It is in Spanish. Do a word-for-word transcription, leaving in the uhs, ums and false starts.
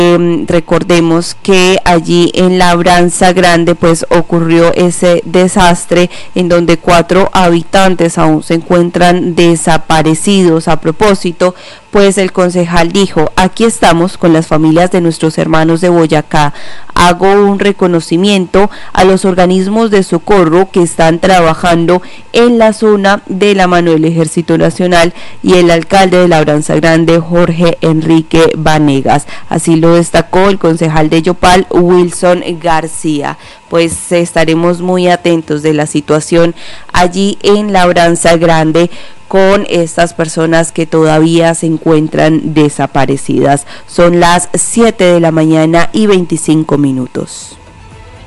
Eh, recordemos que allí en Labranza Grande pues ocurrió ese desastre en donde cuatro habitantes aún se encuentran desaparecidos. A propósito, pues el concejal dijo: aquí estamos con las familias de nuestros hermanos de Boyacá. Hago un reconocimiento a los organismos de socorro que están trabajando en la zona de la mano del Ejército Nacional y el alcalde de Labranza Grande, Jorge Enrique Vanegas. Así lo destacó el concejal de Yopal, Wilson García. Pues estaremos muy atentos de la situación allí en Labranza Grande con estas personas que todavía se encuentran desaparecidas. Son las siete de la mañana y veinticinco minutos.